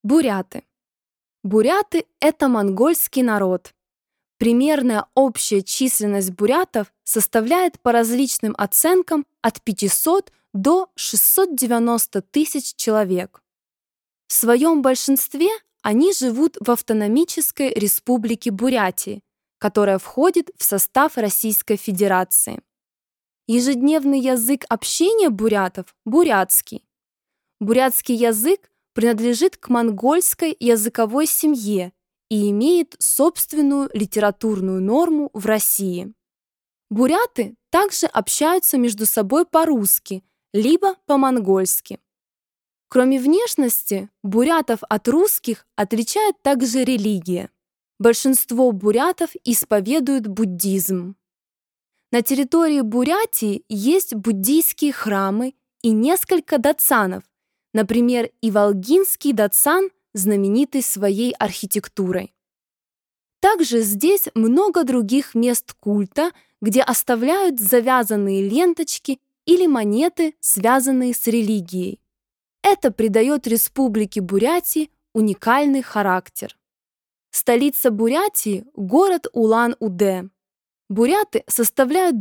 Буряты. Буряты– это монгольский народ. Примерная общая численность бурятов составляет по различным оценкам от 500 до 690 тысяч человек. В своем большинстве они живут в автономической республике Бурятии, которая входит в состав Российской Федерации. Ежедневный язык общения бурятов– бурятский. Бурятский язык принадлежит к монгольской языковой семье и имеет собственную литературную норму в России. Буряты также общаются между собой по-русски, либо по-монгольски. Кроме внешности, бурятов от русских отличает также религия. Большинство бурятов исповедуют буддизм. На территории Бурятии есть буддийские храмы и несколько датсанов, например, Иволгинский датсан, знаменитый своей архитектурой. Также здесь много других мест культа, где оставляют завязанные ленточки или монеты, связанные с религией. Это придает Республике Бурятии уникальный характер. Столица Бурятии – город Улан-Удэ. Буряты составляют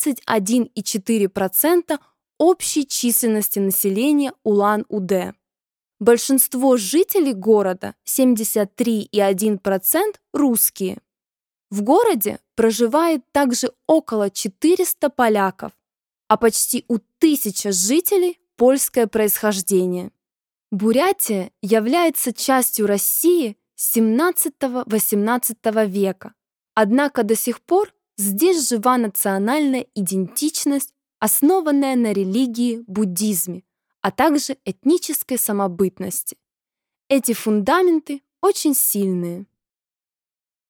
21,4% общей численности населения Улан-Удэ. Большинство жителей города, 73,1%, русские. В городе проживает также около 400 поляков, а почти у 1000 жителей польское происхождение. Бурятия является частью России с 17-18 века, однако до сих пор здесь жива национальная идентичность, основанная на религии буддизме, а также этнической самобытности. Эти фундаменты очень сильные.